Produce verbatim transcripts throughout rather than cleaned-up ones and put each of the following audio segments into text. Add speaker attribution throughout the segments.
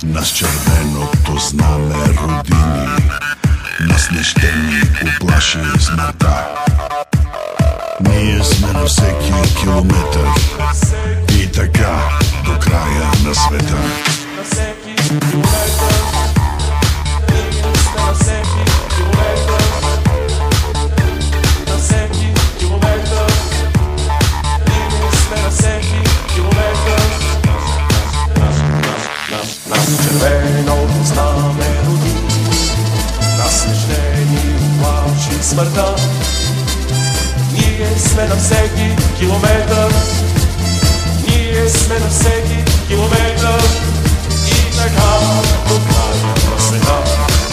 Speaker 1: Нас червеното знаме родини, нас не ще ни уплаши смъртта. Ние сме на всеки километър и така до края на света.
Speaker 2: На всеки километър, ние сме на всеки километър. На всеки километър, ние сме на всеки километър. Нас червеното знаме роди, нас не ще ни уплаши смъртта. Ние сме на всеки километър, ние сме на всеки километър и така до края на света.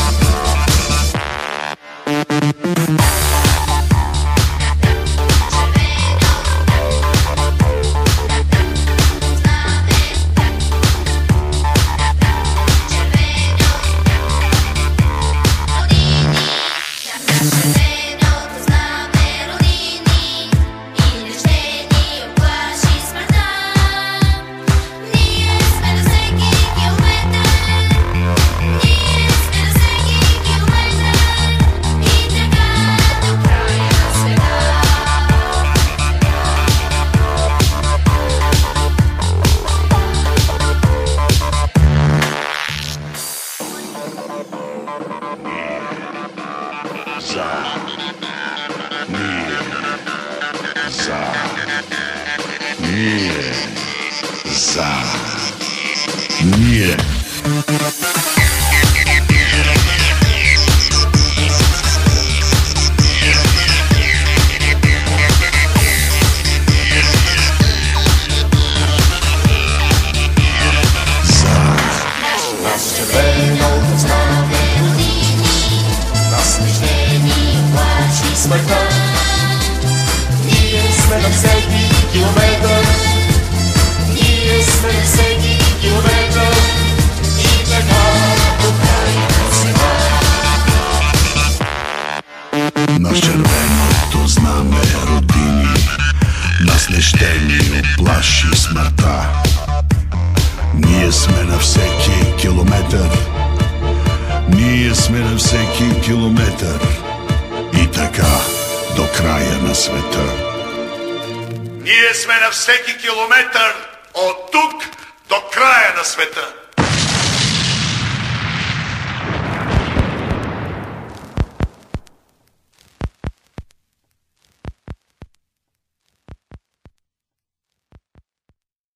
Speaker 1: Ние, за, ние.
Speaker 2: Нас червеното знаме родини, нас не ще ни уплаши смъртта. Ние сме на всеки километър, ние сме на всеки километър и така до края на света.
Speaker 1: Нас червеното знаме родини, нас не ще ни уплаши смъртта. Ние сме на всеки километър, ние сме на всеки километър и така до края на света.
Speaker 3: Ние сме на всеки километър от тук до края на света.